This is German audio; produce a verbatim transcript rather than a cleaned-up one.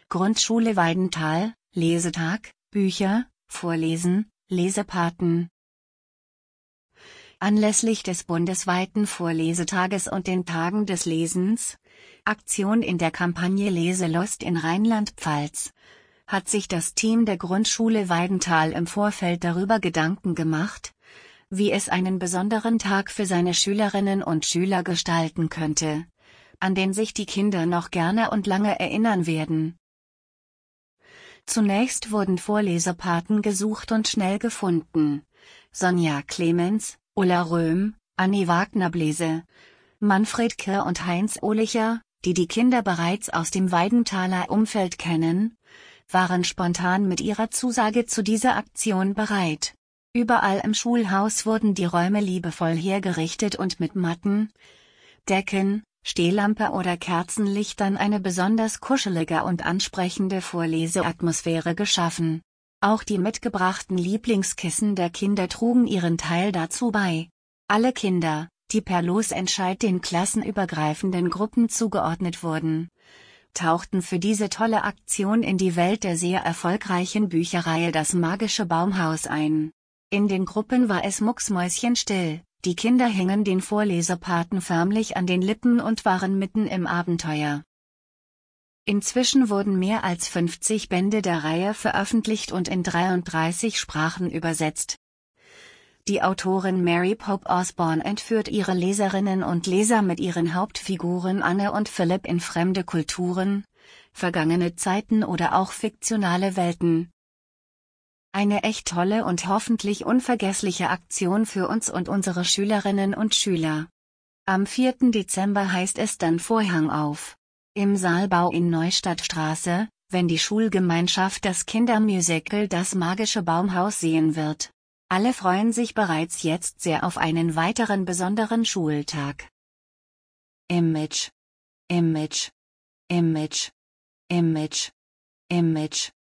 Grundschule Weidenthal, Lesetag, Bücher, Vorlesen, Lesepaten. Anlässlich des bundesweiten Vorlesetages und den Tagen des Lesens, Aktion in der Kampagne Leselust in Rheinland-Pfalz, hat sich das Team der Grundschule Weidenthal im Vorfeld darüber Gedanken gemacht, wie es einen besonderen Tag für seine Schülerinnen und Schüler gestalten könnte, an den sich die Kinder noch gerne und lange erinnern werden. Zunächst wurden Vorlesepaten gesucht und schnell gefunden: Sonja Clemens, Ulla Röhm, Annie Wagner-Blese, Manfred Kirr und Heinz Ohlicher, die die Kinder bereits aus dem Weidenthaler Umfeld kennen, waren spontan mit ihrer Zusage zu dieser Aktion bereit. Überall im Schulhaus wurden die Räume liebevoll hergerichtet und mit Matten, Decken, Stehlampe oder Kerzenlichtern eine besonders kuschelige und ansprechende Vorleseatmosphäre geschaffen. Auch die mitgebrachten Lieblingskissen der Kinder trugen ihren Teil dazu bei. Alle Kinder, die per Losentscheid den klassenübergreifenden Gruppen zugeordnet wurden, tauchten für diese tolle Aktion in die Welt der sehr erfolgreichen Bücherreihe Das magische Baumhaus ein. In den Gruppen war es mucksmäuschenstill, die Kinder hingen den Vorlesepaten förmlich an den Lippen und waren mitten im Abenteuer. Inzwischen wurden mehr als fünfzig Bände der Reihe veröffentlicht und in dreiunddreißig Sprachen übersetzt. Die Autorin Mary Pope Osborne entführt ihre Leserinnen und Leser mit ihren Hauptfiguren Anne und Philipp in fremde Kulturen, vergangene Zeiten oder auch fiktionale Welten. Eine echt tolle und hoffentlich unvergessliche Aktion für uns und unsere Schülerinnen und Schüler. Am vierten Dezember heißt es dann Vorhang auf im Saalbau in Neustadtstraße, wenn die Schulgemeinschaft das Kindermusical Das magische Baumhaus sehen wird. Alle freuen sich bereits jetzt sehr auf einen weiteren besonderen Schultag. Image, Image, Image, Image, Image.